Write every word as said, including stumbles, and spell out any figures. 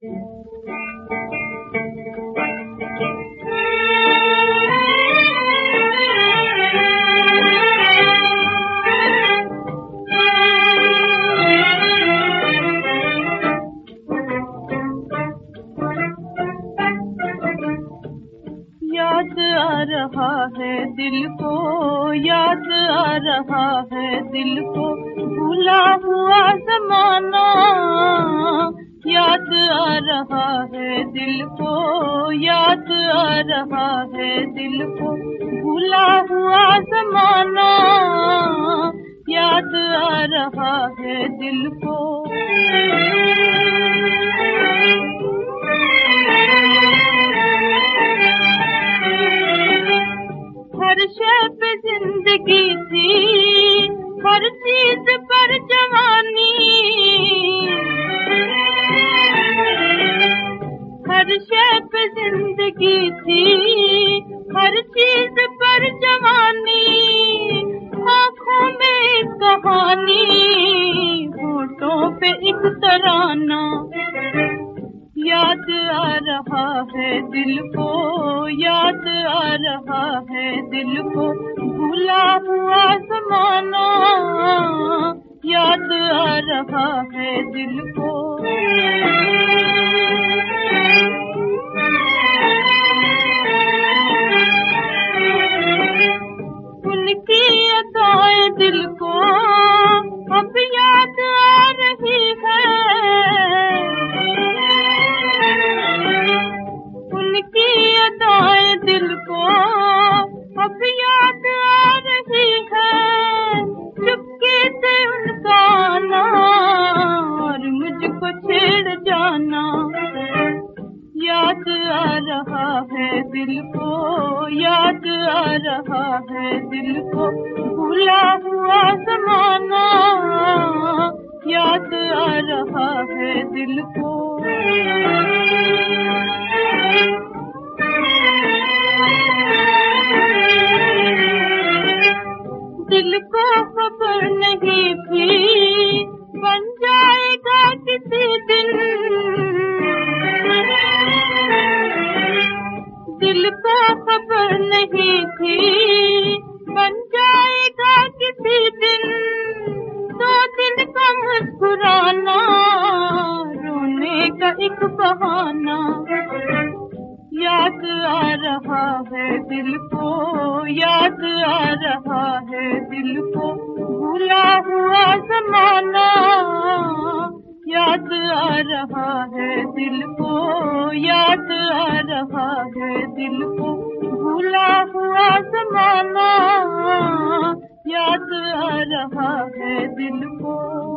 याद आ रहा है दिल को, याद आ रहा है दिल को, भूला हुआ ज़माना। याद आ रहा है दिल को, याद आ रहा है दिल को, भूला हुआ ज़माना। याद आ रहा है दिल को। हर शय पे जिंदगी थी, हर चीज पर जवानी। हर शय पे जिंदगी थी, हर चीज पर जवानी। आँखों में एक कहानी, होठों पे एक तराना। याद आ रहा है दिल को, याद आ रहा है दिल को, भूला हुआ ज़माना। याद आ रहा है दिल को। उनकी अदाएं दिल को अब याद आ रही है। उनकी अदाएं दिल को अब याद आ रही है। चुपके से उनका आना और मुझको छेड़ जाना। याद आ रहा है दिल को, याद आ रहा है दिल को, भूला हुआ ज़माना। याद आ रहा है दिल को। दिल को खबर नहीं थी बन जाएगा किसी दिन। दिल को खबर नहीं थी बन जाएगा किसी दिन। दो दिन का मुस्कुराना, रोने का एक बहाना। याद आ रहा है दिल को, याद आ रहा है दिल को, भूला हुआ ज़माना। याद आ रहा है दिल को, याद आ रहा है दिल को, भूला हुआ ज़माना। याद आ रहा है दिल को।